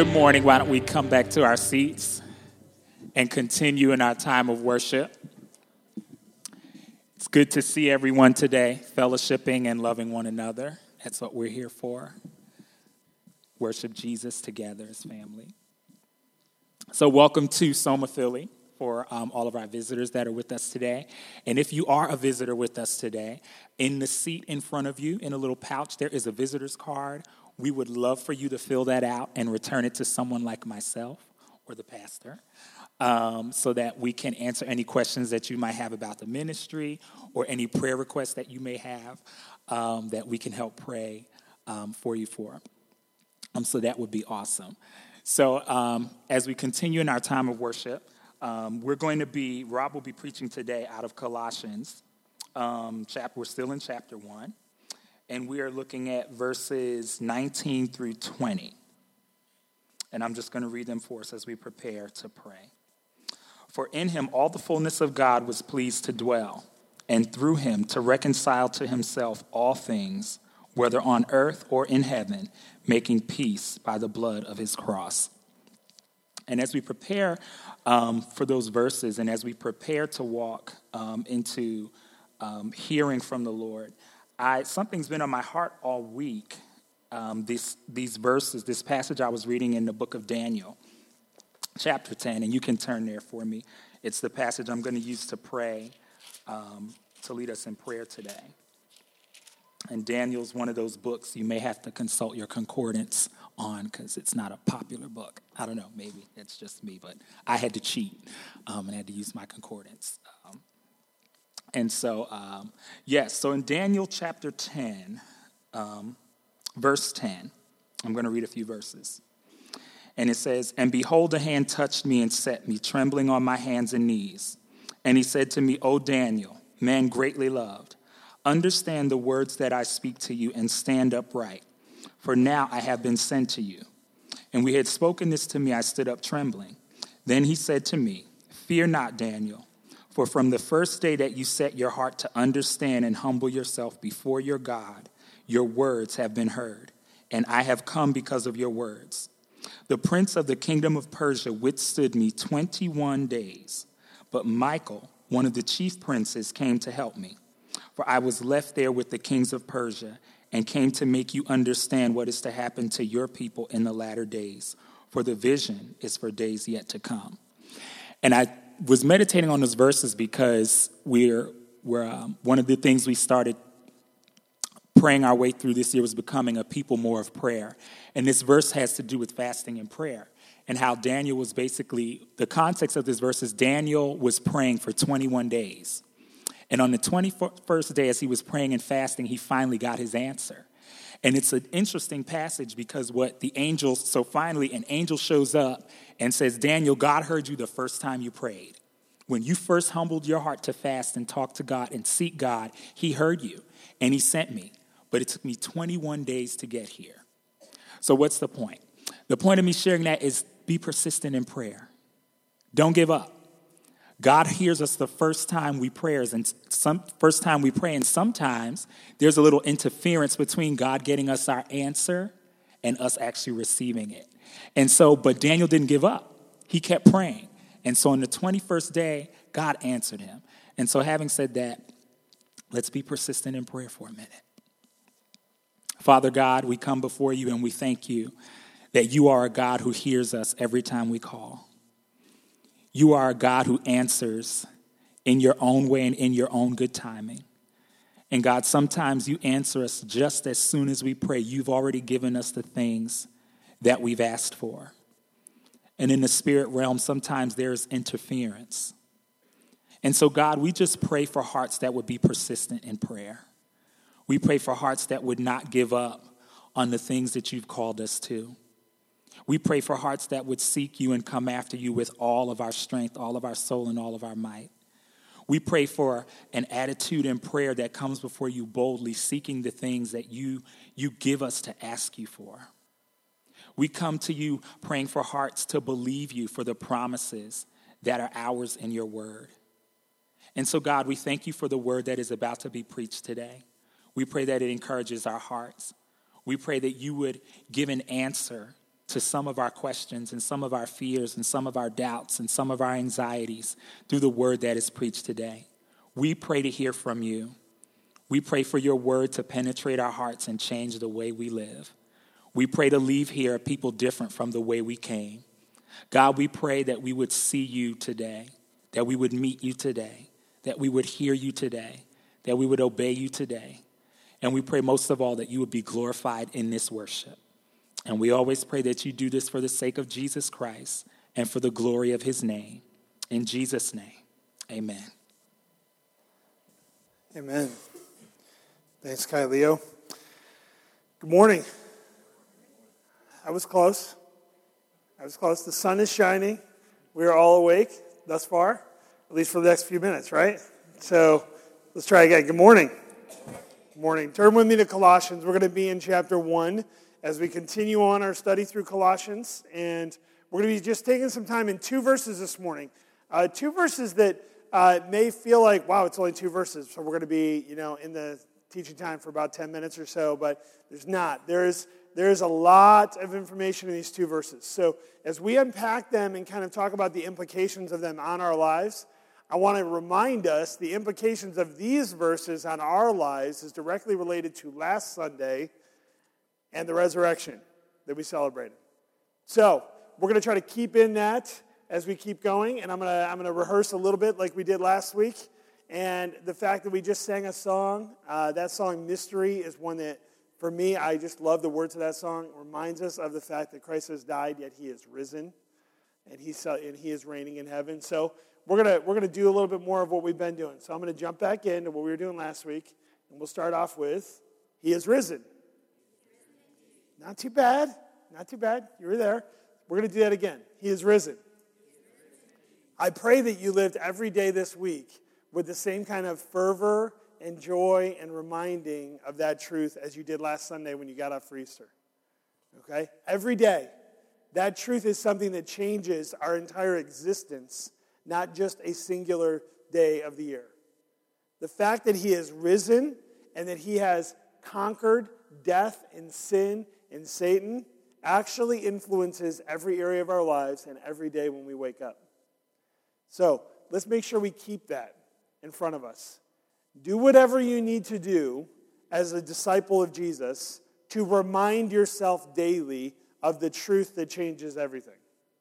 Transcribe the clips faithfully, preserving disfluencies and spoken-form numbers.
Good morning. Why don't we come back to our seats and continue in our time of worship? It's good to see everyone today, fellowshipping and loving one another. That's what we're here for. Worship Jesus together as family. So welcome to Soma Philly for um, all of our visitors that are with us today. And if you are a visitor with us today, in the seat in front of you, in a little pouch, there is a visitor's card. We would love for you to fill that out and return it to someone like myself or the pastor um, so that we can answer any questions that you might have about the ministry or any prayer requests that you may have um, that we can help pray um, for you for. Um, so that would be awesome. So um, as we continue in our time of worship, um, we're going to be, Rob will be preaching today out of Colossians. Um, chapter, we're still in chapter one. And we are looking at verses nineteen through twenty. And I'm just going to read them for us as we prepare to pray. For in him all the fullness of God was pleased to dwell, and through him to reconcile to himself all things, whether on earth or in heaven, making peace by the blood of his cross. And as we prepare um, for those verses, and as we prepare to walk um, into um, hearing from the Lord, I, something's been on my heart all week, um, this, these verses, this passage I was reading in the book of Daniel, chapter ten, and you can turn there for me. It's the passage I'm going to use to pray, um, to lead us in prayer today. And Daniel's one of those books you may have to consult your concordance on because it's not a popular book. I don't know, maybe it's just me, but I had to cheat um, and had to use my concordance. Um, And so, um, yes, so in Daniel chapter ten, um, verse ten, I'm going to read a few verses. And it says, "And behold, a hand touched me and set me, trembling on my hands and knees. And he said to me, O Daniel, man greatly loved, understand the words that I speak to you and stand upright. For now I have been sent to you. And when he had spoken this to me, I stood up trembling. Then he said to me, Fear not, Daniel. For from the first day that you set your heart to understand and humble yourself before your God, your words have been heard, and I have come because of your words. The prince of the kingdom of Persia withstood me twenty-one days, but Michael, one of the chief princes, came to help me. For I was left there with the kings of Persia and came to make you understand what is to happen to your people in the latter days, for the vision is for days yet to come." And I was meditating on those verses because we're, we're um, one of the things we started praying our way through this year was becoming a people more of prayer. And this verse has to do with fasting and prayer and how Daniel was basically, the context of this verse is Daniel was praying for twenty-one days. And on the twenty-first day as he was praying and fasting, he finally got his answer. And it's an interesting passage because what the angel, so finally an angel shows up and says, Daniel, God heard you the first time you prayed. When you first humbled your heart to fast and talk to God and seek God, he heard you and he sent me. But it took me twenty-one days to get here. So what's the point? The point of me sharing that is be persistent in prayer. Don't give up. God hears us the first time we prayers and some first time we pray, and sometimes there's a little interference between God getting us our answer and us actually receiving it. And so, but Daniel didn't give up. He kept praying. And so on the twenty-first day, God answered him. And so having said that, let's be persistent in prayer for a minute. Father God, we come before you and we thank you that you are a God who hears us every time we call. You are a God who answers in your own way and in your own good timing. And God, sometimes you answer us just as soon as we pray. You've already given us the things that we've asked for. And in the spirit realm, sometimes there's interference. And so, God, we just pray for hearts that would be persistent in prayer. We pray for hearts that would not give up on the things that you've called us to. We pray for hearts that would seek you and come after you with all of our strength, all of our soul, and all of our might. We pray for an attitude in prayer that comes before you boldly, seeking the things that you, you give us to ask you for. We come to you praying for hearts to believe you for the promises that are ours in your word. And so, God, we thank you for the word that is about to be preached today. We pray that it encourages our hearts. We pray that you would give an answer to some of our questions and some of our fears and some of our doubts and some of our anxieties through the word that is preached today. We pray to hear from you. We pray for your word to penetrate our hearts and change the way we live. We pray to leave here a people different from the way we came. God, we pray that we would see you today, that we would meet you today, that we would hear you today, that we would obey you today. And we pray most of all that you would be glorified in this worship. And we always pray that you do this for the sake of Jesus Christ and for the glory of his name. In Jesus' name, amen. Amen. Thanks, Kai Leo. Good morning. I was close. I was close. The sun is shining. We are all awake thus far, at least for the next few minutes, right? So let's try again. Good morning. Good morning. Turn with me to Colossians. We're going to be in chapter one as we continue on our study through Colossians. And we're going to be just taking some time in two verses this morning. Uh, two verses that uh, may feel like, wow, it's only two verses. So we're going to be, you know, in the teaching time for about ten minutes or so, but there's not. There's there's a lot of information in these two verses. So as we unpack them and kind of talk about the implications of them on our lives, I want to remind us the implications of these verses on our lives is directly related to last Sunday and the resurrection that we celebrated. So we're going to try to keep in that as we keep going, and I'm going to I'm going to rehearse a little bit like we did last week. And the fact that we just sang a song, uh, that song, Mystery, is one that, for me, I just love the words of that song. It reminds us of the fact that Christ has died, yet he is risen, and, he's, and he is reigning in heaven. So we're going we're gonna do a little bit more of what we've been doing. So I'm going to jump back into what we were doing last week, and we'll start off with, he is risen. Not too bad. Not too bad. You were there. We're going to do that again. He is risen. I pray that you lived every day this week with the same kind of fervor and joy and reminding of that truth as you did last Sunday when you got up for Easter. Okay? Every day, that truth is something that changes our entire existence, not just a singular day of the year. The fact that he has risen and that he has conquered death and sin and Satan actually influences every area of our lives and every day when we wake up. So, let's make sure we keep that in front of us. Do whatever you need to do as a disciple of Jesus to remind yourself daily of the truth that changes everything.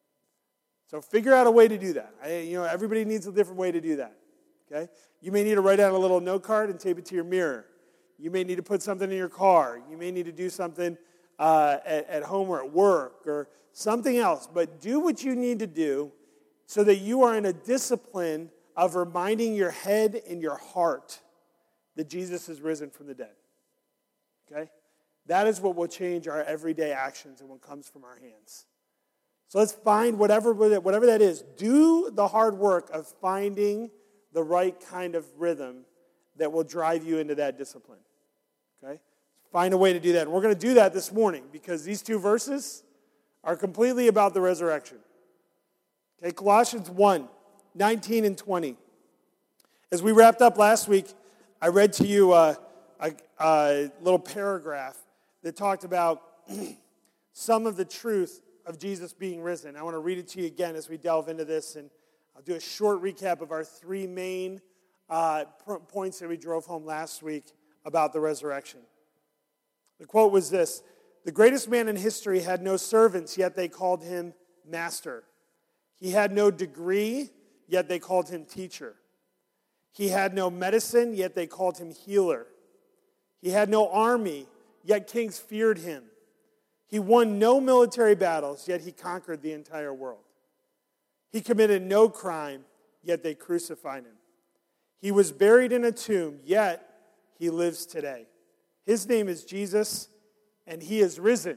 So figure out a way to do that. I, you know, everybody needs a different way to do that. Okay? You may need to write out a little note card and tape it to your mirror. You may need to put something in your car. You may need to do something uh, at, at home or at work or something else. But do what you need to do so that you are in a discipline of reminding your head and your heart that Jesus is risen from the dead. Okay? That is what will change our everyday actions and what comes from our hands. So let's find whatever, whatever that is. Do the hard work of finding the right kind of rhythm that will drive you into that discipline. Okay? Find a way to do that. And we're going to do that this morning because these two verses are completely about the resurrection. Okay, Colossians one. nineteen and twenty. As we wrapped up last week, I read to you a, a, a little paragraph that talked about some of the truth of Jesus being risen. I want to read it to you again as we delve into this, and I'll do a short recap of our three main uh, points that we drove home last week about the resurrection. The quote was this: "The greatest man in history had no servants, yet they called him master. He had no degree, yet they called him teacher. He had no medicine, yet they called him healer. He had no army, yet kings feared him. He won no military battles, yet he conquered the entire world. He committed no crime, yet they crucified him. He was buried in a tomb, yet he lives today. His name is Jesus, and he is risen."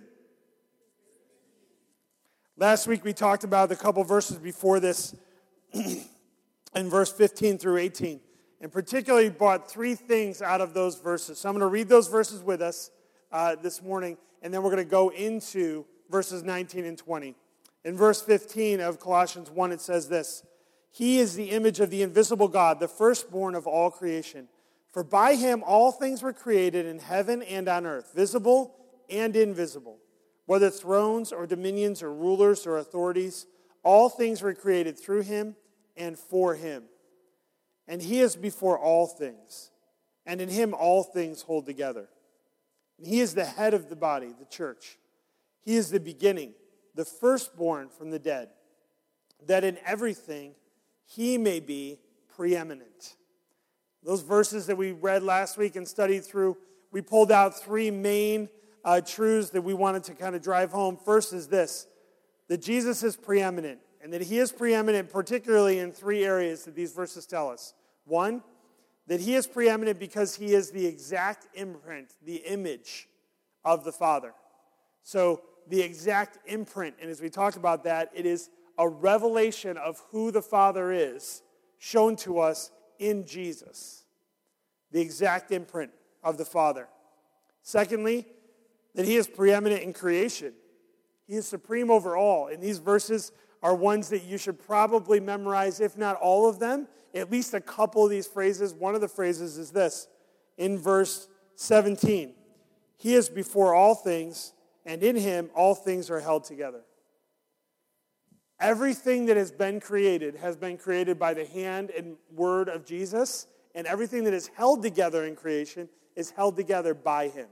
Last week we talked about the couple verses before this in verse fifteen through eighteen, and particularly brought three things out of those verses. So I'm going to read those verses with us uh, this morning, and then we're going to go into verses nineteen and twenty. In verse fifteen of Colossians one, it says this: "He is the image of the invisible God, the firstborn of all creation. For by him all things were created in heaven and on earth, visible and invisible, whether thrones or dominions or rulers or authorities, all things were created through him and for him. And he is before all things, and in him all things hold together. And he is the head of the body, the church. He is the beginning, the firstborn from the dead, that in everything he may be preeminent. Those verses that we read last week and studied through, we pulled out three main uh, truths that we wanted to kind of drive home. First is this, that Jesus is preeminent, and that he is preeminent particularly in three areas that these verses tell us. One, that he is preeminent because he is the exact imprint, the image of the Father. So the exact imprint, and as we talked about that, it is a revelation of who the Father is shown to us in Jesus. The exact imprint of the Father. Secondly, that he is preeminent in creation. He is supreme over all. And these verses are ones that you should probably memorize, if not all of them, at least a couple of these phrases. One of the phrases is this, in verse seventeen. He is before all things, and in him all things are held together. Everything that has been created has been created by the hand and word of Jesus, and everything that is held together in creation is held together by him.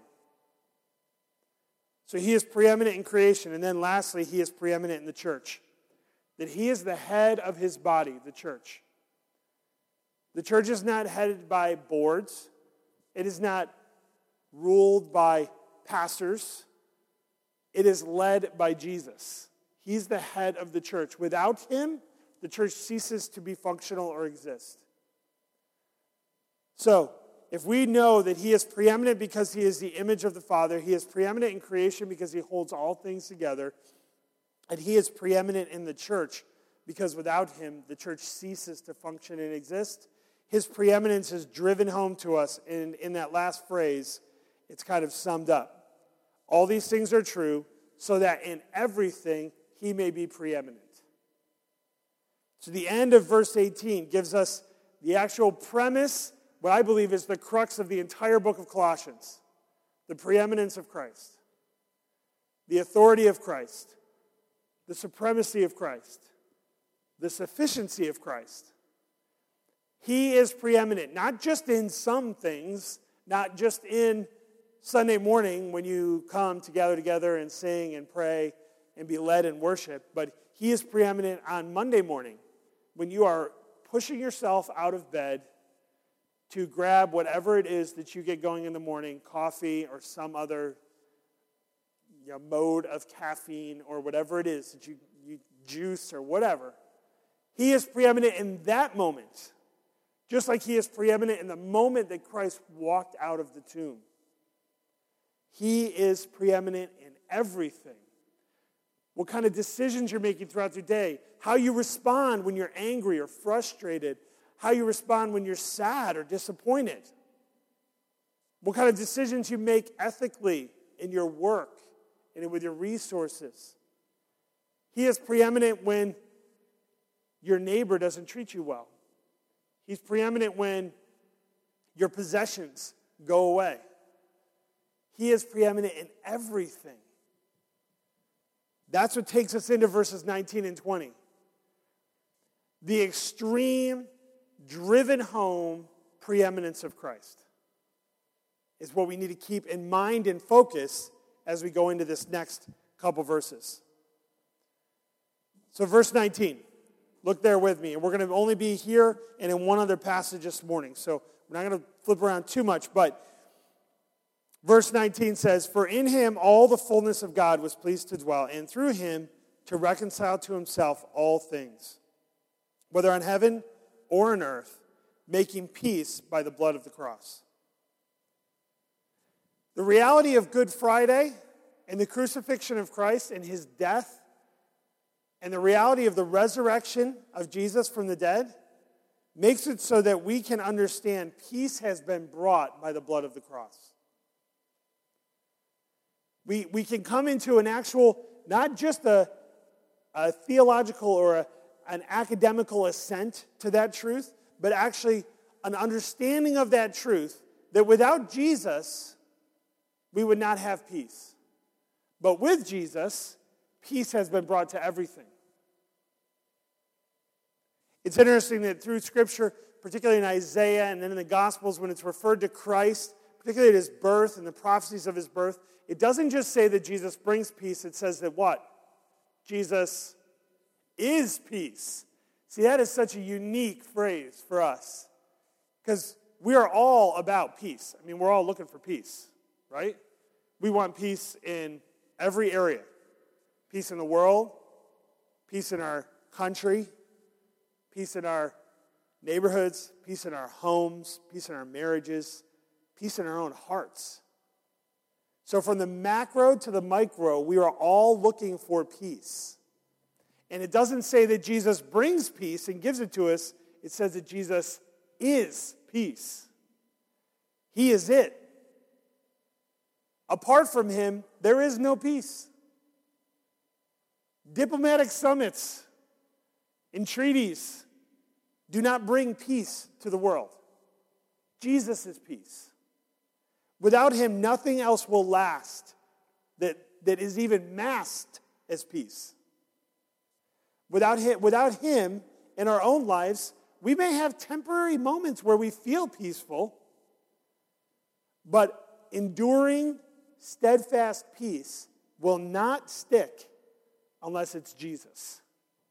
So he is preeminent in creation, and then lastly, he is preeminent in the church. That he is the head of his body, the church. The church is not headed by boards. It is not ruled by pastors. It is led by Jesus. He's the head of the church. Without him, the church ceases to be functional or exist. So, if we know that he is preeminent because he is the image of the Father, he is preeminent in creation because he holds all things together, and he is preeminent in the church because without him, the church ceases to function and exist, his preeminence is driven home to us in, in that last phrase. It's kind of summed up. All these things are true so that in everything he may be preeminent. So the end of verse eighteen gives us the actual premise, what I believe is the crux of the entire book of Colossians. The preeminence of Christ. The authority of Christ. The supremacy of Christ. The sufficiency of Christ. He is preeminent, not just in some things, not just in Sunday morning when you come to gather together and sing and pray and be led in worship, but he is preeminent on Monday morning when you are pushing yourself out of bed to grab whatever it is that you get going in the morning, coffee or some other you know, mode of caffeine or whatever it is that you, you juice or whatever. He is preeminent in that moment, just like he is preeminent in the moment that Christ walked out of the tomb. He is preeminent in everything. What kind of decisions you're making throughout your day, how you respond when you're angry or frustrated, how you respond when you're sad or disappointed, what kind of decisions you make ethically in your work and with your resources. He is preeminent when your neighbor doesn't treat you well. He's preeminent when your possessions go away. He is preeminent in everything. That's what takes us into verses nineteen and twenty. The extreme, driven home preeminence of Christ is what we need to keep in mind and focus as we go into this next couple verses. So verse nineteen. Look there with me. And we're going to only be here and in one other passage this morning. So we're not going to flip around too much. But verse nineteen says, "For in him all the fullness of God was pleased to dwell, and through him to reconcile to himself all things, whether on heaven or on earth, making peace by the blood of the cross." The reality of Good Friday and the crucifixion of Christ and his death and the reality of the resurrection of Jesus from the dead makes it so that we can understand peace has been brought by the blood of the cross. We, we can come into an actual, not just a, a theological or a, an academical assent to that truth, but actually an understanding of that truth that without Jesus, we would not have peace. But with Jesus, peace has been brought to everything. It's interesting that through Scripture, particularly in Isaiah and then in the Gospels, when it's referred to Christ, particularly at his birth and the prophecies of his birth, it doesn't just say that Jesus brings peace, it says that what? Jesus is peace. See, that is such a unique phrase for us. Because we are all about peace. I mean, we're all looking for peace, right? We want peace in every area. Peace in the world, peace in our country, peace in our neighborhoods, peace in our homes, peace in our marriages, peace in our own hearts. So from the macro to the micro, we are all looking for peace. And it doesn't say that Jesus brings peace and gives it to us. It says that Jesus is peace. He is it. Apart from him, there is no peace. Diplomatic summits and treaties do not bring peace to the world. Jesus is peace. Without him, nothing else will last that, that is even masked as peace. Without him, without him in our own lives, we may have temporary moments where we feel peaceful, but enduring, steadfast peace will not stick unless it's Jesus.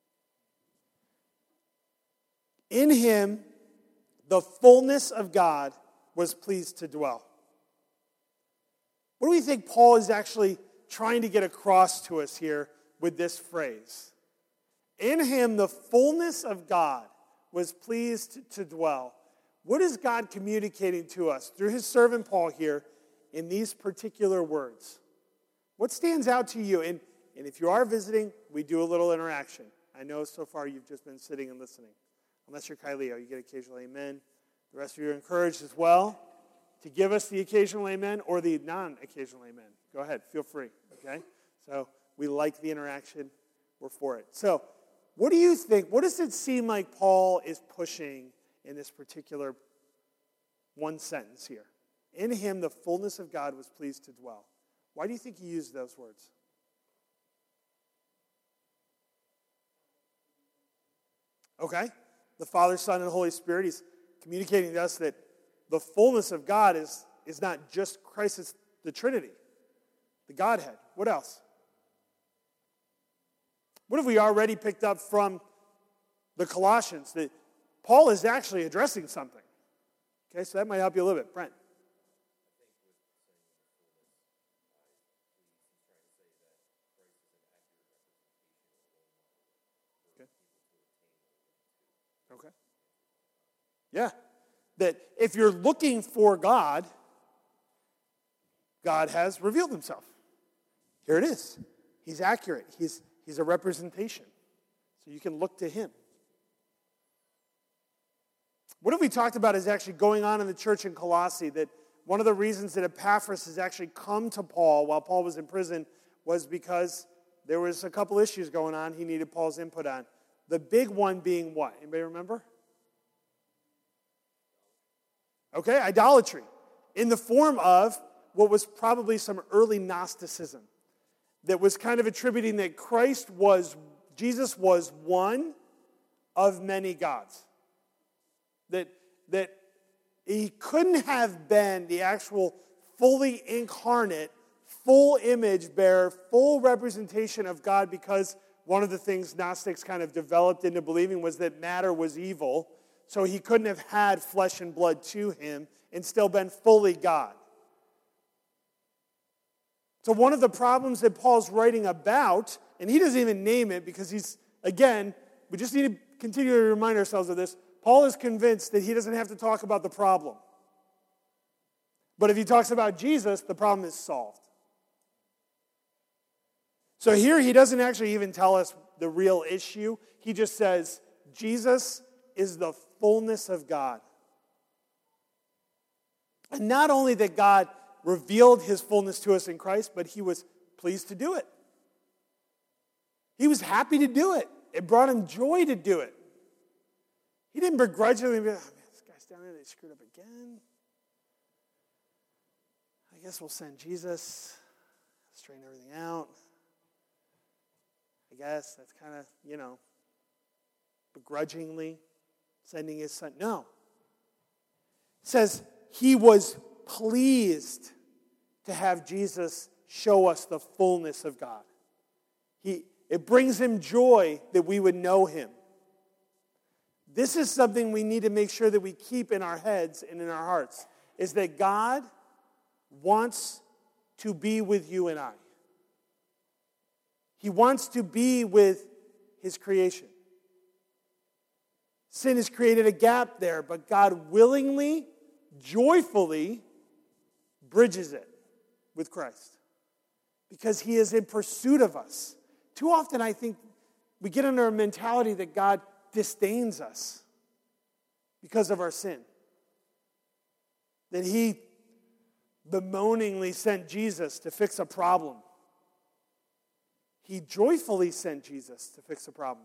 In him, the fullness of God was pleased to dwell. What do we think Paul is actually trying to get across to us here with this phrase? In him, the fullness of God was pleased to dwell. What is God communicating to us through his servant Paul here in these particular words? What stands out to you? And, and if you are visiting, we do a little interaction. I know so far you've just been sitting and listening. Unless you're Kyleo, you get occasional amen. The rest of you are encouraged as well to give us the occasional amen or the non-occasional amen. Go ahead, feel free, okay? So we like the interaction. We're for it. So what do you think? What does it seem like Paul is pushing in this particular one sentence here? In him, the fullness of God was pleased to dwell. Why do you think he used those words? Okay. The Father, Son, and Holy Spirit, he's communicating to us that the fullness of God is, is not just Christ, it's the Trinity, the Godhead. What else? What have we already picked up from the Colossians? That Paul is actually addressing something. Okay, so that might help you a little bit. Brent. Okay. Yeah. That if you're looking for God, God has revealed himself. Here it is. He's accurate. He's, he's a representation. So you can look to him. What have we talked about is actually going on in the church in Colossae, that one of the reasons that Epaphras has actually come to Paul while Paul was in prison was because there was a couple issues going on he needed Paul's input on. The big one being what? Anybody remember? Okay, idolatry. In the form of what was probably some early Gnosticism that was kind of attributing that Christ was, Jesus was one of many gods. That, that he couldn't have been the actual fully incarnate, full image bearer, full representation of God, because one of the things Gnostics kind of developed into believing was that matter was evil. So he couldn't have had flesh and blood to him and still been fully God. So one of the problems that Paul's writing about, and he doesn't even name it because he's, again, we just need to continue to remind ourselves of this. Paul is convinced that he doesn't have to talk about the problem. But if he talks about Jesus, the problem is solved. So here he doesn't actually even tell us the real issue. He just says, Jesus is the fullness of God. And not only that God revealed his fullness to us in Christ, but he was pleased to do it. He was happy to do it. It brought him joy to do it. He didn't begrudgingly be like, oh, man, this guy's down there, they screwed up again. I guess we'll send Jesus. straighten everything out. I guess that's kind of, you know, begrudgingly sending his son. No. It says he was pleased to have Jesus show us the fullness of God. He, it brings him joy that we would know him. This is something we need to make sure that we keep in our heads and in our hearts, is that God wants to be with you and I. He wants to be with his creation. Sin has created a gap there, but God willingly, joyfully bridges it with Christ because he is in pursuit of us. Too often I think we get under a mentality that God disdains us because of our sin. That he bemoaningly sent Jesus to fix a problem. He joyfully sent Jesus to fix a problem.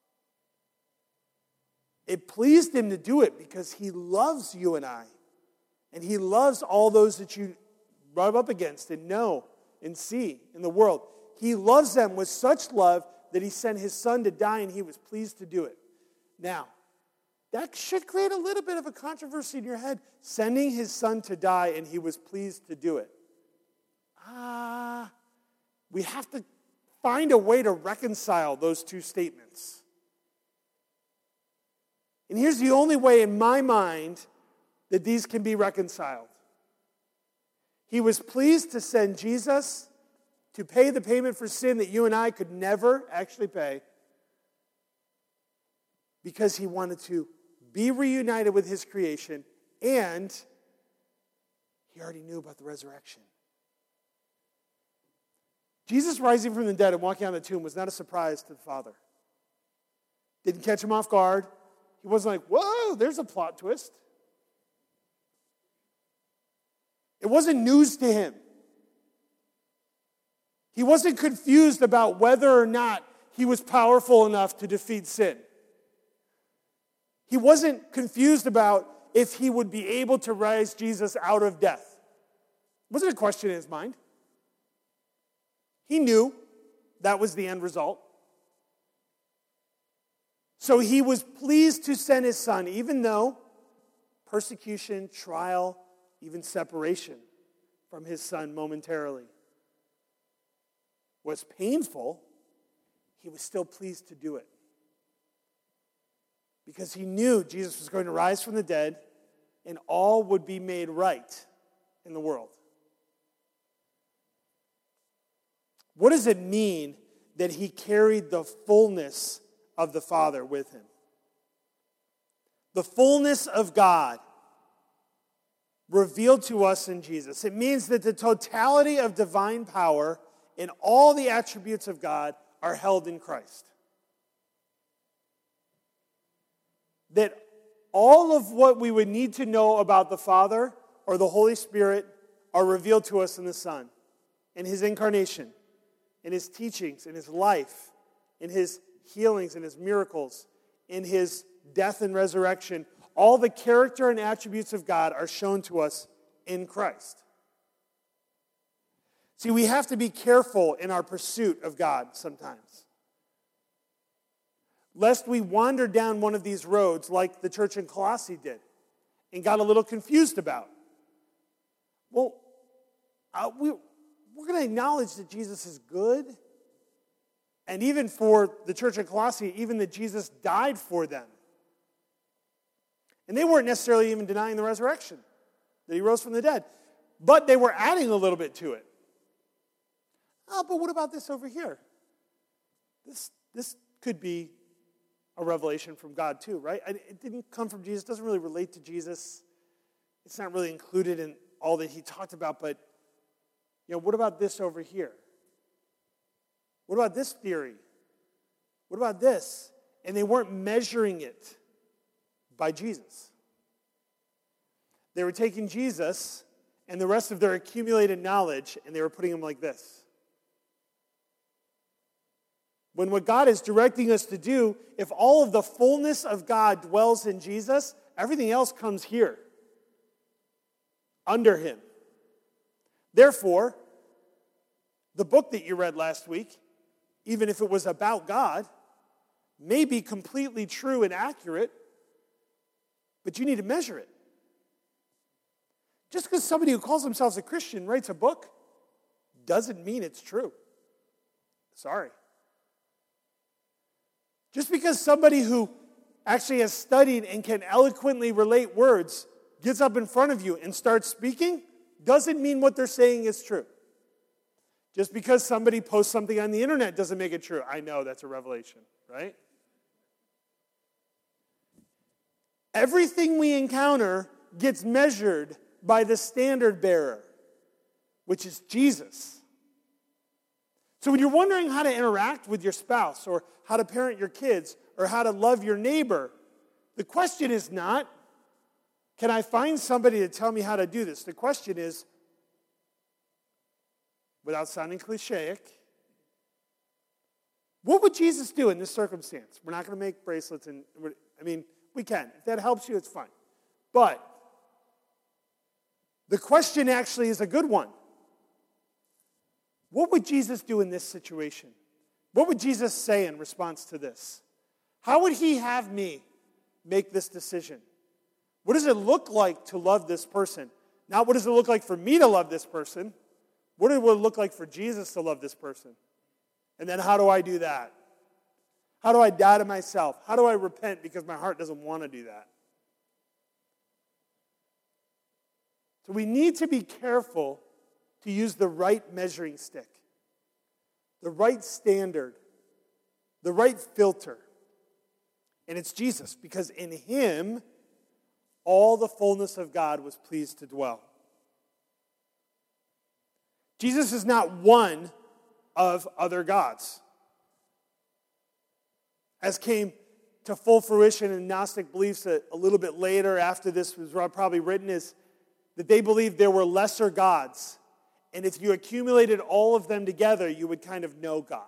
It pleased him to do it because he loves you and I. And he loves all those that you rub up against and know and see in the world. He loves them with such love that he sent his son to die, and he was pleased to do it. Now, that should create a little bit of a controversy in your head. Sending his son to die, and he was pleased to do it. Ah, uh, we have to find a way to reconcile those two statements. And here's the only way in my mind that these can be reconciled. He was pleased to send Jesus to pay the payment for sin that you and I could never actually pay, because he wanted to be reunited with his creation, and he already knew about the resurrection. Jesus rising from the dead and walking out of the tomb was not a surprise to the Father. Didn't catch him off guard. He wasn't like, whoa, there's a plot twist. It wasn't news to him. He wasn't confused about whether or not he was powerful enough to defeat sin. He wasn't confused about if he would be able to raise Jesus out of death. It wasn't a question in his mind. He knew that was the end result. So he was pleased to send his son, even though persecution, trial, even separation from his son momentarily was painful. He was still pleased to do it, because he knew Jesus was going to rise from the dead and all would be made right in the world. What does it mean that he carried the fullness of the Father with him? The fullness of God revealed to us in Jesus. It means that the totality of divine power and all the attributes of God are held in Christ. That all of what we would need to know about the Father or the Holy Spirit are revealed to us in the Son, in his incarnation, in his teachings, in his life, in his healings, in his miracles, in his death and resurrection. All the character and attributes of God are shown to us in Christ. See, we have to be careful in our pursuit of God sometimes, lest we wander down one of these roads like the church in Colossae did and got a little confused about. Well, uh, we, we're going to acknowledge that Jesus is good, and even for the church in Colossae, even that Jesus died for them. And they weren't necessarily even denying the resurrection, that he rose from the dead. But they were adding a little bit to it. Oh, but what about this over here? This, this could be a revelation from God too, right? It didn't come from Jesus. It doesn't really relate to Jesus. It's not really included in all that he talked about. But, you know, what about this over here? What about this theory? What about this? And they weren't measuring it by Jesus. They were taking Jesus and the rest of their accumulated knowledge, and they were putting him like this. When what God is directing us to do, if all of the fullness of God dwells in Jesus, everything else comes here, under him. Therefore, the book that you read last week, even if it was about God, may be completely true and accurate, but you need to measure it. Just because somebody who calls themselves a Christian writes a book doesn't mean it's true. Sorry. Just because somebody who actually has studied and can eloquently relate words gets up in front of you and starts speaking doesn't mean what they're saying is true. Just because somebody posts something on the internet doesn't make it true. I know that's a revelation, right? Everything we encounter gets measured by the standard bearer, which is Jesus. So when you're wondering how to interact with your spouse or how to parent your kids or how to love your neighbor, the question is not, can I find somebody to tell me how to do this? The question is, without sounding clichéic, what would Jesus do in this circumstance? We're not going to make bracelets, and I mean, we can. If that helps you, it's fine. But the question actually is a good one. What would Jesus do in this situation? What would Jesus say in response to this? How would he have me make this decision? What does it look like to love this person? Not what does it look like for me to love this person? What would it look like for Jesus to love this person? And then how do I do that? How do I die to myself? How do I repent because my heart doesn't want to do that? So we need to be careful to use the right measuring stick, the right standard, the right filter. And it's Jesus, because in him, all the fullness of God was pleased to dwell. Jesus is not one of other gods. As came to full fruition in Gnostic beliefs a, a little bit later, after this was probably written, is that they believed there were lesser gods. And if you accumulated all of them together, you would kind of know God.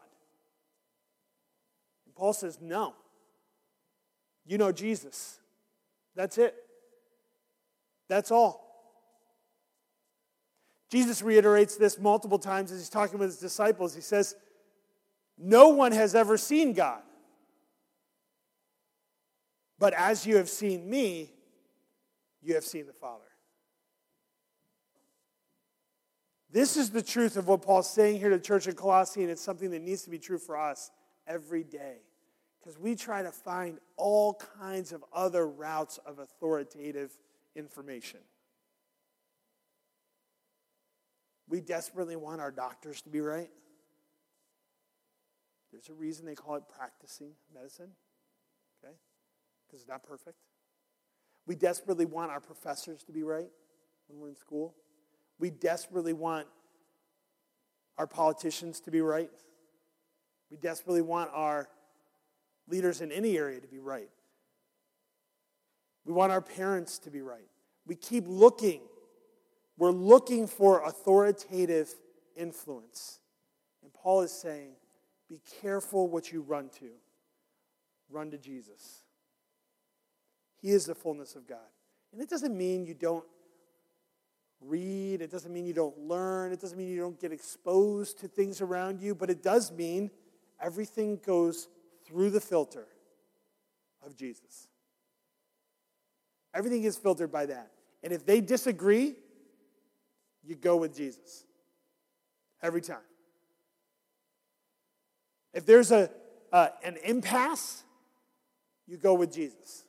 And Paul says, no. You know Jesus. That's it. That's all. Jesus reiterates this multiple times as he's talking with his disciples. He says, no one has ever seen God. But as you have seen me, you have seen the Father. This is the truth of what Paul's saying here to the church in Colossae, and it's something that needs to be true for us every day. Because we try to find all kinds of other routes of authoritative information. We desperately want our doctors to be right. There's a reason they call it practicing medicine, okay? Because it's not perfect. We desperately want our professors to be right when we're in school. We desperately want our politicians to be right. We desperately want our leaders in any area to be right. We want our parents to be right. We keep looking. We're looking for authoritative influence. And Paul is saying, be careful what you run to. Run to Jesus. He is the fullness of God. And it doesn't mean you don't read. It doesn't mean you don't learn. It doesn't mean you don't get exposed to things around you. But it does mean everything goes through the filter of Jesus. Everything is filtered by that. And if they disagree, you go with Jesus. Every time. If there's a uh, an impasse, you go with Jesus.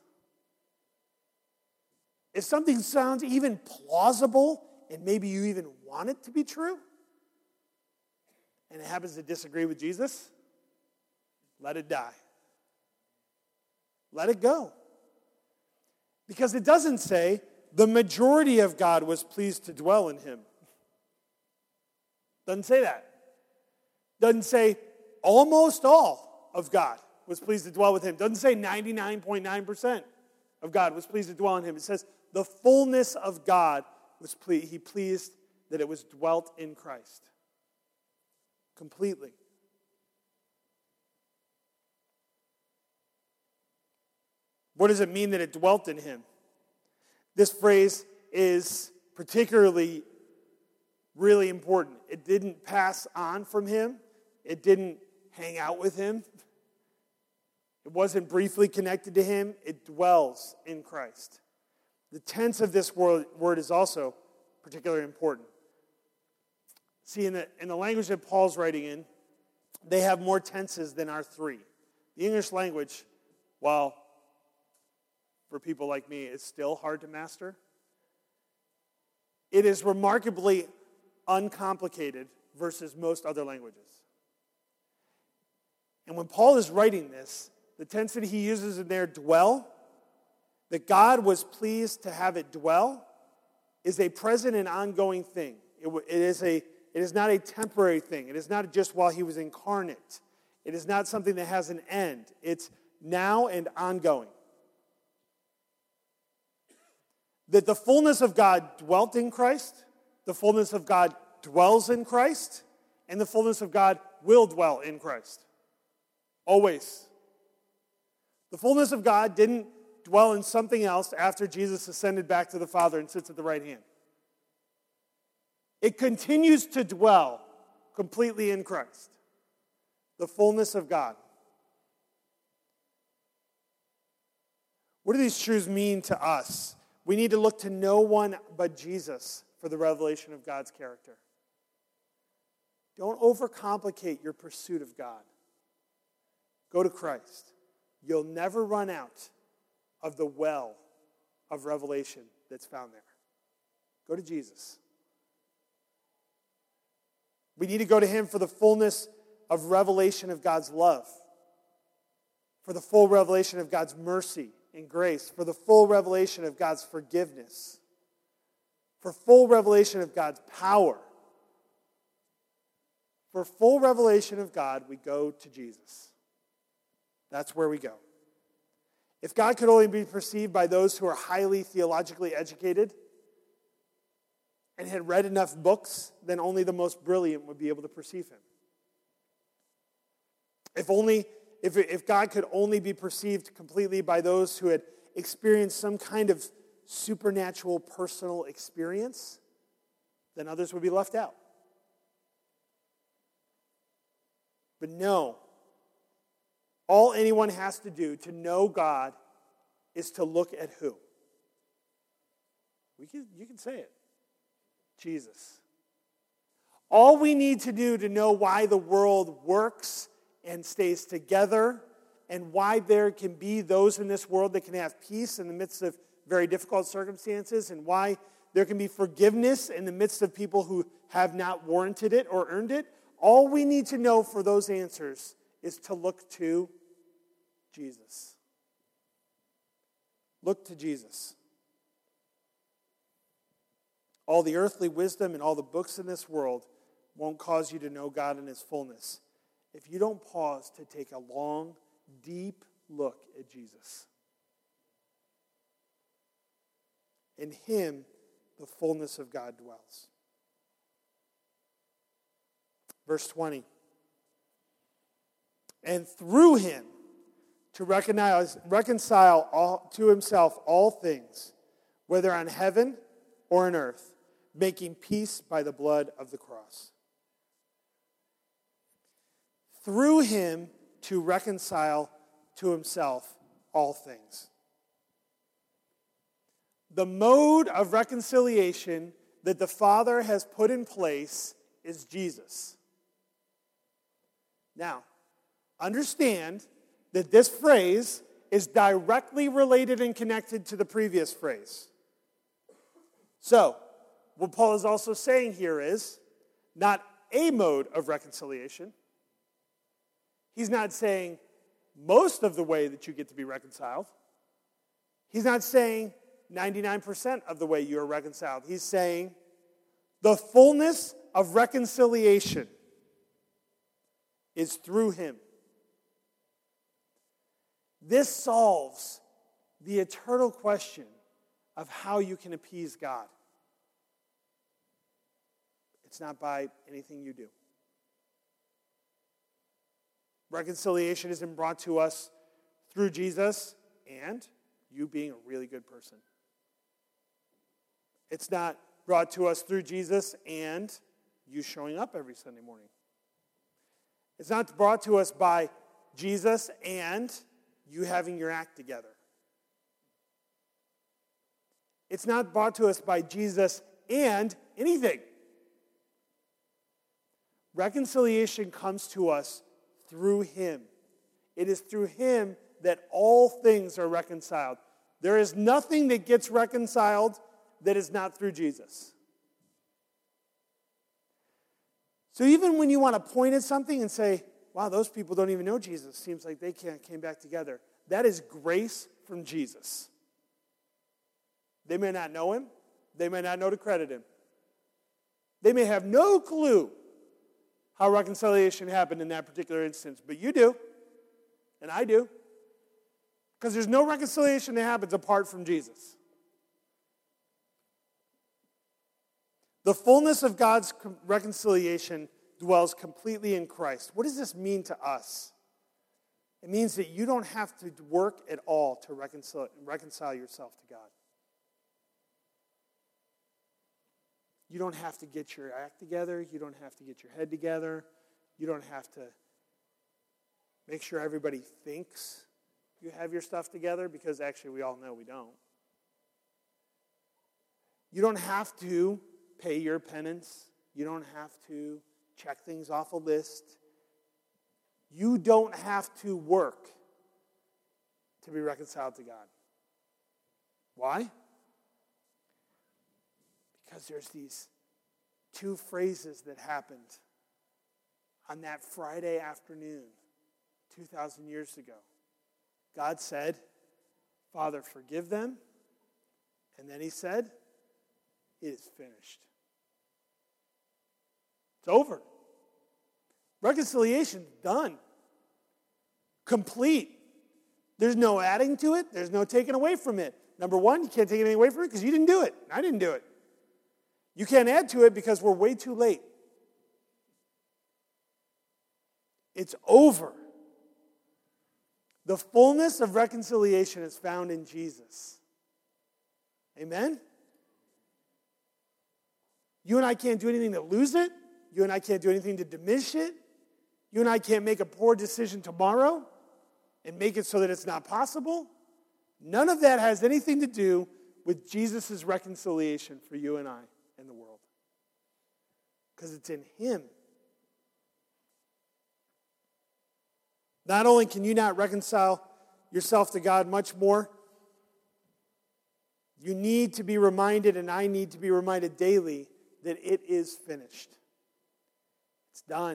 If something sounds even plausible, and maybe you even want it to be true, and it happens to disagree with Jesus, let it die. Let it go. Because it doesn't say the majority of God was pleased to dwell in him. Doesn't say that. Doesn't say almost all of God was pleased to dwell with him. Doesn't say ninety-nine point nine percent of God was pleased to dwell in him. It says the fullness of God was pleased. He pleased that it was dwelt in Christ. Completely. What does it mean that it dwelt in him? This phrase is particularly really important. It didn't pass on from him. It didn't hang out with him. It wasn't briefly connected to him. It dwells in Christ. The tense of this word, word is also particularly important. See, in the, in the language that Paul's writing in, they have more tenses than our three. The English language, while for people like me, it's still hard to master, it is remarkably uncomplicated versus most other languages. And when Paul is writing this, the tense that he uses in there, dwell, that God was pleased to have it dwell, is a present and ongoing thing. It, it is a, it is not a temporary thing. It is not just while he was incarnate. It is not something that has an end. It's now and ongoing. That the fullness of God dwelt in Christ, the fullness of God dwells in Christ, and the fullness of God will dwell in Christ. Always. The fullness of God didn't dwell in something else after Jesus ascended back to the Father and sits at the right hand. It continues to dwell completely in Christ. The fullness of God. What do these truths mean to us? We need to look to no one but Jesus for the revelation of God's character. Don't overcomplicate your pursuit of God. Go to Christ. You'll never run out of the well of revelation that's found there. Go to Jesus. We need to go to him for the fullness of revelation of God's love, for the full revelation of God's mercy and grace, for the full revelation of God's forgiveness, for full revelation of God's power. For full revelation of God, we go to Jesus. That's where we go. If God could only be perceived by those who are highly theologically educated and had read enough books, then only the most brilliant would be able to perceive him. If only, if, if God could only be perceived completely by those who had experienced some kind of supernatural personal experience, then others would be left out. But no, all anyone has to do to know God is to look at who? We can, you can say it. Jesus. All we need to do to know why the world works and stays together and why there can be those in this world that can have peace in the midst of very difficult circumstances and why there can be forgiveness in the midst of people who have not warranted it or earned it, all we need to know for those answers is to look to Jesus. Look to Jesus. All the earthly wisdom and all the books in this world won't cause you to know God in his fullness if you don't pause to take a long, deep look at Jesus. In him, the fullness of God dwells. Verse twenty. And through him, to recognize, reconcile all, to himself all things, whether on heaven or on earth, making peace by the blood of the cross. Through him to reconcile to himself all things. The mode of reconciliation that the Father has put in place is Jesus. Now, understand that this phrase is directly related and connected to the previous phrase. So, what Paul is also saying here is not a mode of reconciliation. He's not saying most of the way that you get to be reconciled. He's not saying ninety-nine percent of the way you are reconciled. He's saying the fullness of reconciliation is through him. This solves the eternal question of how you can appease God. It's not by anything you do. Reconciliation has been brought to us through Jesus and you being a really good person. It's not brought to us through Jesus and you showing up every Sunday morning. It's not brought to us by Jesus and you having your act together. It's not brought to us by Jesus and anything. Reconciliation comes to us through him. It is through him that all things are reconciled. There is nothing that gets reconciled that is not through Jesus. So even when you want to point at something and say, wow, those people don't even know Jesus. Seems like they can't came back together. That is grace from Jesus. They may not know him. They may not know to credit him. They may have no clue how reconciliation happened in that particular instance. But you do. And I do. Because there's no reconciliation that happens apart from Jesus. The fullness of God's reconciliation dwells completely in Christ. What does this mean to us? It means that you don't have to work at all to reconcile, reconcile yourself to God. You don't have to get your act together. You don't have to get your head together. You don't have to make sure everybody thinks you have your stuff together, because actually we all know we don't. You don't have to pay your penance. You don't have to check things off a list. You don't have to work to be reconciled to God. Why? Because there's these two phrases that happened on that Friday afternoon two thousand years ago. God said, Father, forgive them. And then he said, it is finished. It's over. Reconciliation, done. Complete. There's no adding to it. There's no taking away from it. Number one, you can't take anything away from it because you didn't do it. I didn't do it. You can't add to it because we're way too late. It's over. The fullness of reconciliation is found in Jesus. Amen? You and I can't do anything to lose it. You and I can't do anything to diminish it. You and I can't make a poor decision tomorrow and make it so that it's not possible. None of that has anything to do with Jesus' reconciliation for you and I and the world. Because it's in him. Not only can you not reconcile yourself to God, much more, you need to be reminded, and I need to be reminded daily, that it is finished. It's done.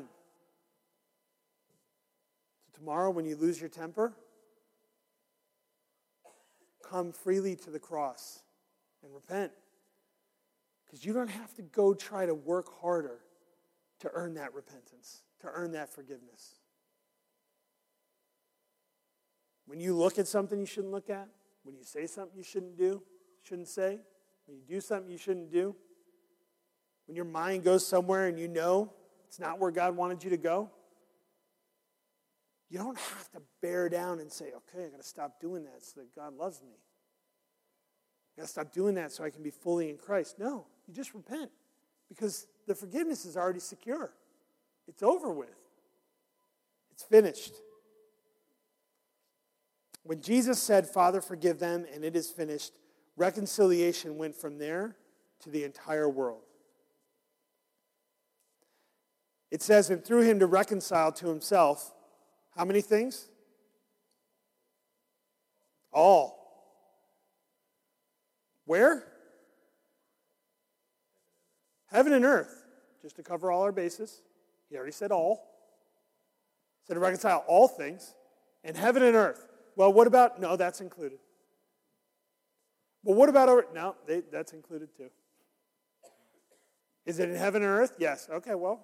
So tomorrow, when you lose your temper, come freely to the cross and repent. Because you don't have to go try to work harder to earn that repentance, to earn that forgiveness. When you look at something you shouldn't look at, when you say something you shouldn't do, shouldn't say, when you do something you shouldn't do, when your mind goes somewhere and you know it's not where God wanted you to go, you don't have to bear down and say, okay, I got to stop doing that so that God loves me. I got to stop doing that so I can be fully in Christ. No, you just repent because the forgiveness is already secure. It's over with. It's finished. When Jesus said, Father, forgive them, and it is finished, reconciliation went from there to the entire world. It says, and through him to reconcile to himself, how many things? All. Where? Heaven and earth. Just to cover all our bases. He already said all. He said to reconcile all things. And heaven and earth. Well, what about, no, that's included. Well, what about, our, no, they, that's included too. Is it in heaven and earth? Yes. Okay, well.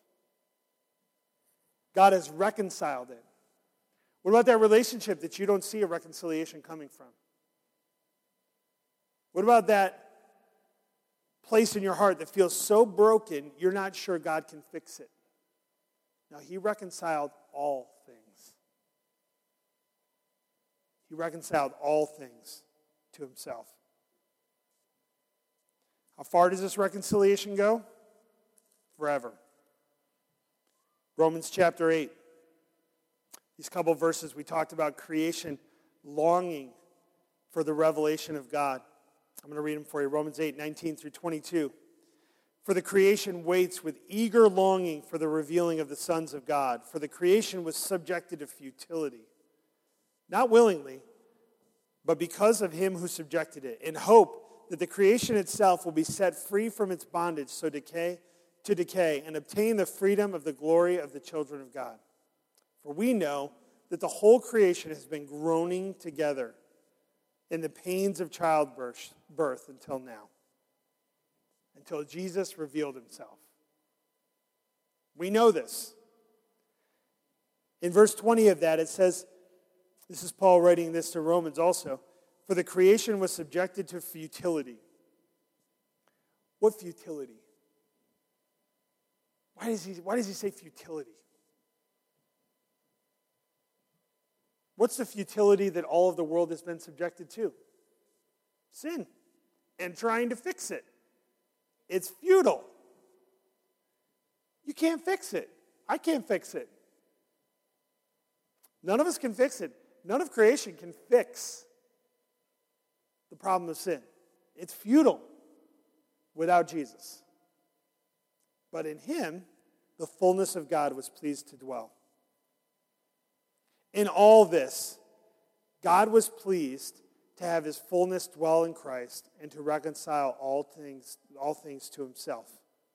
God has reconciled it. What about that relationship that you don't see a reconciliation coming from? What about that place in your heart that feels so broken, you're not sure God can fix it? Now, he reconciled all things. He reconciled all things to himself. How far does this reconciliation go? Forever. Romans chapter eight. These couple of verses we talked about creation longing for the revelation of God. I'm going to read them for you. Romans eight, nineteen through twenty-two. For the creation waits with eager longing for the revealing of the sons of God. For the creation was subjected to futility, not willingly, but because of him who subjected it, in hope that the creation itself will be set free from its bondage so decay to decay and obtain the freedom of the glory of the children of God. For we know that the whole creation has been groaning together in the pains of childbirth birth until now, until Jesus revealed himself. We know this. In verse twenty of that, it says, this is Paul writing this to Romans also, for the creation was subjected to futility. What futility? Why does he, why does he say futility? What's the futility that all of the world has been subjected to? Sin. And trying to fix it. It's futile. You can't fix it. I can't fix it. None of us can fix it. None of creation can fix the problem of sin. It's futile without Jesus. But in him, the fullness of God was pleased to dwell. In all this, God was pleased to have his fullness dwell in Christ and to reconcile all things, all things to himself.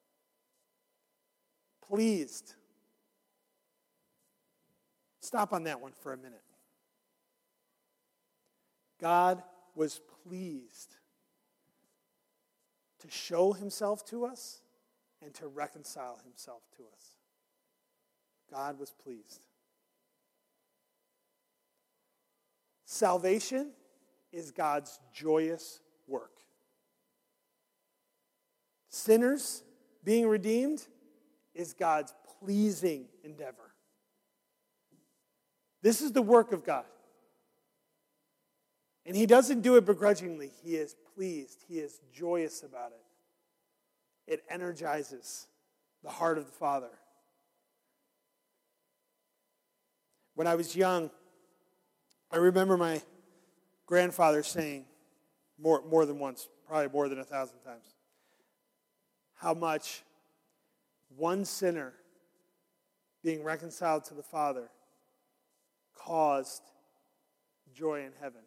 Pleased. Stop on that one for a minute. God was pleased to show himself to us and to reconcile himself to us. God was pleased. Salvation is God's joyous work. Sinners being redeemed is God's pleasing endeavor. This is the work of God. And he doesn't do it begrudgingly. He is pleased. He is joyous about it. It energizes the heart of the Father. When I was young, I remember my grandfather saying more, more than once, probably more than a thousand times, how much one sinner being reconciled to the Father caused joy in heaven.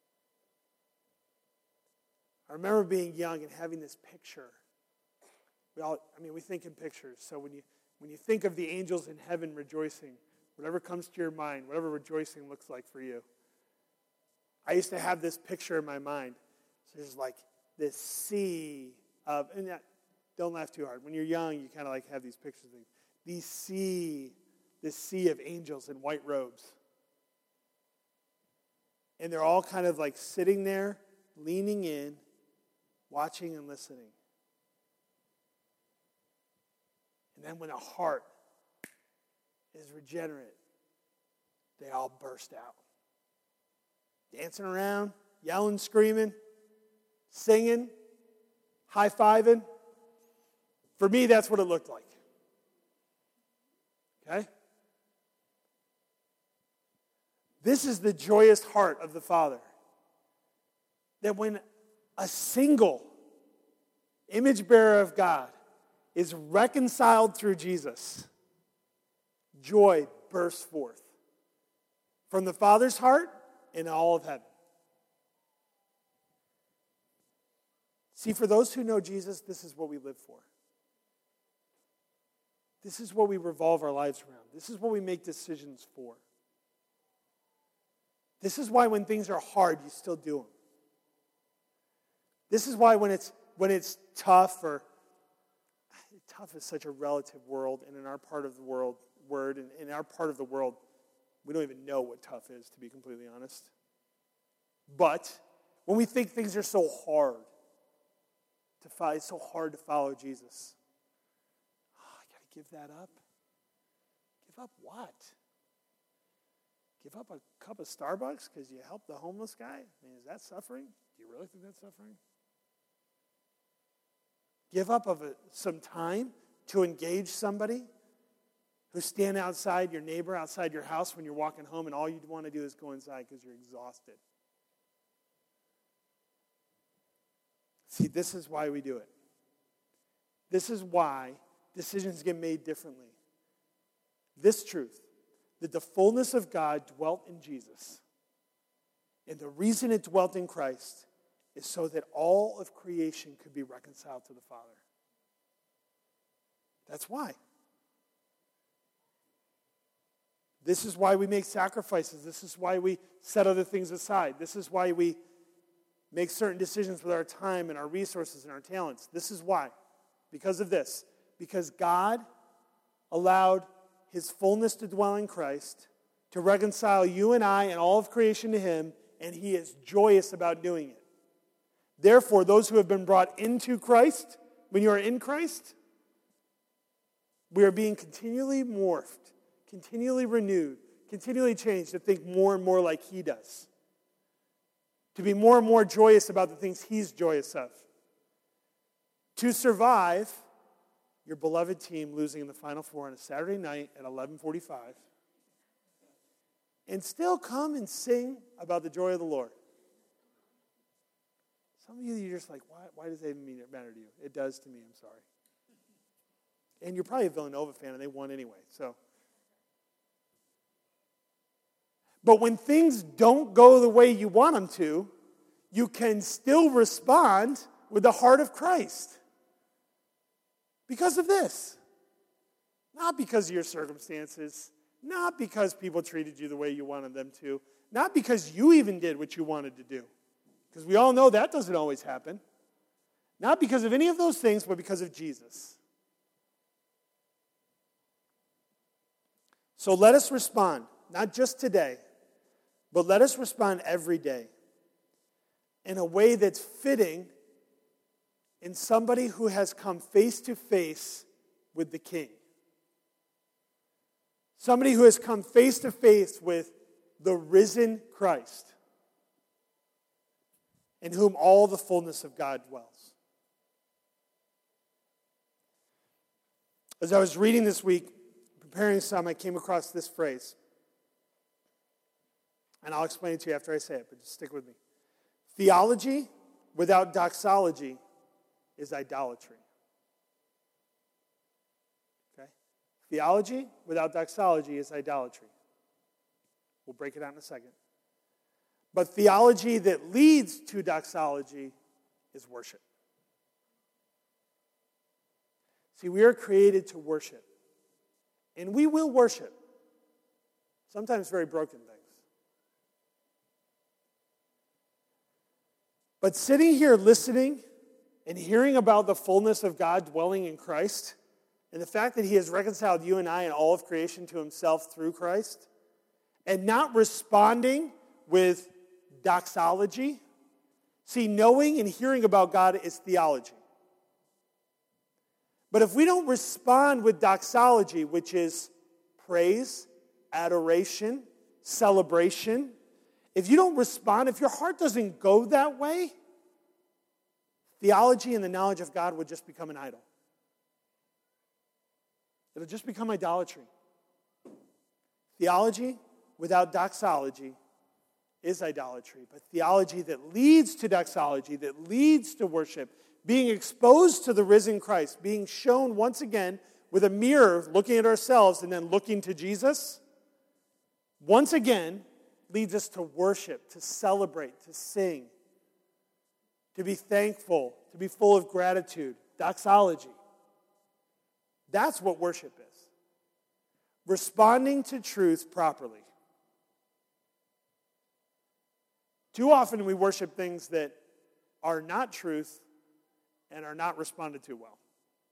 I remember being young and having this picture. We all, I mean, we think in pictures. So when you when you think of the angels in heaven rejoicing, whatever comes to your mind, whatever rejoicing looks like for you. I used to have this picture in my mind. So there's like this sea of, and that, don't laugh too hard. When you're young, you kind of like have these pictures of things. These sea, this sea of angels in white robes. And they're all kind of like sitting there, leaning in, watching and listening. And then when a heart is regenerate, they all burst out. Dancing around, yelling, screaming, singing, high-fiving. For me, that's what it looked like. Okay? This is the joyous heart of the Father. That when a single image bearer of God is reconciled through Jesus, joy bursts forth from the Father's heart and all of heaven. See, for those who know Jesus, this is what we live for. This is what we revolve our lives around. This is what we make decisions for. This is why when things are hard, you still do them. This is why when it's when it's tough, or tough is such a relative world, and in our part of the world, word, and in our part of the world, we don't even know what tough is, to be completely honest. But when we think things are so hard to follow, it's so hard to follow Jesus. Oh, I got to give that up. Give up what? Give up a cup of Starbucks because you helped the homeless guy? I mean, is that suffering? Do you really think that's suffering? give up of a, some time to engage somebody who's standing outside, your neighbor outside your house when you're walking home, and all you want to do is go inside because you're exhausted. See, this is why we do it. This is why decisions get made differently. This truth, that the fullness of God dwelt in Jesus, and the reason it dwelt in Christ is so that all of creation could be reconciled to the Father. That's why. This is why we make sacrifices. This is why we set other things aside. This is why we make certain decisions with our time and our resources and our talents. This is why. Because of this. Because God allowed his fullness to dwell in Christ, to reconcile you and I and all of creation to him, and he is joyous about doing it. Therefore, those who have been brought into Christ, when you are in Christ, we are being continually morphed, continually renewed, continually changed to think more and more like he does. To be more and more joyous about the things he's joyous of. To survive your beloved team losing in the Final Four on a Saturday night at eleven forty-five, and still come and sing about the joy of the Lord. Some of you, you're just like, why, why does that even matter to you? It does to me, I'm sorry. And you're probably a Villanova fan, and they won anyway, so. But when things don't go the way you want them to, you can still respond with the heart of Christ. Because of this. Not because of your circumstances. Not because people treated you the way you wanted them to. Not because you even did what you wanted to do. Because we all know that doesn't always happen. Not because of any of those things, but because of Jesus. So let us respond, not just today, but let us respond every day in a way that's fitting in somebody who has come face to face with the King. Somebody who has come face to face with the risen Christ, in whom all the fullness of God dwells. As I was reading this week, preparing some, I came across this phrase. And I'll explain it to you after I say it, but just stick with me. Theology without doxology is idolatry. Okay? Theology without doxology is idolatry. We'll break it out in a second. But theology that leads to doxology is worship. See, we are created to worship. And we will worship. Sometimes very broken things. But sitting here listening and hearing about the fullness of God dwelling in Christ, and the fact that he has reconciled you and I and all of creation to himself through Christ, and not responding with doxology. See, knowing and hearing about God is theology. But if we don't respond with doxology, which is praise, adoration, celebration, if you don't respond, if your heart doesn't go that way, theology and the knowledge of God would just become an idol. It'll just become idolatry. Theology without doxology is idolatry. But theology that leads to doxology, that leads to worship, being exposed to the risen Christ, being shown once again with a mirror, looking at ourselves and then looking to Jesus, once again leads us to worship, to celebrate, to sing, to be thankful, to be full of gratitude. Doxology. That's what worship is. Responding to truth properly. Too often we worship things that are not truth and are not responded to well.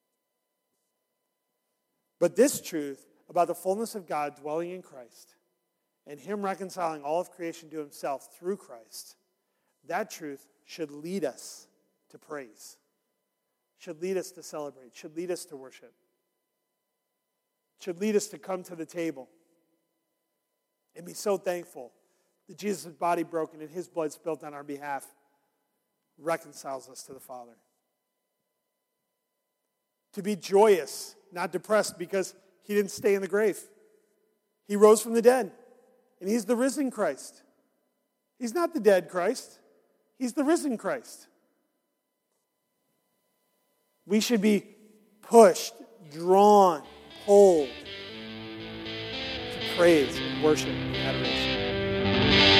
But this truth about the fullness of God dwelling in Christ and him reconciling all of creation to himself through Christ, that truth should lead us to praise, should lead us to celebrate, should lead us to worship, should lead us to come to the table and be so thankful that Jesus' body broken and his blood spilled on our behalf reconciles us to the Father. to be joyous, not depressed, because he didn't stay in the grave. He rose from the dead, and he's the risen Christ. He's not the dead Christ. He's the risen Christ. We should be pushed, drawn, pulled to praise and worship and adoration.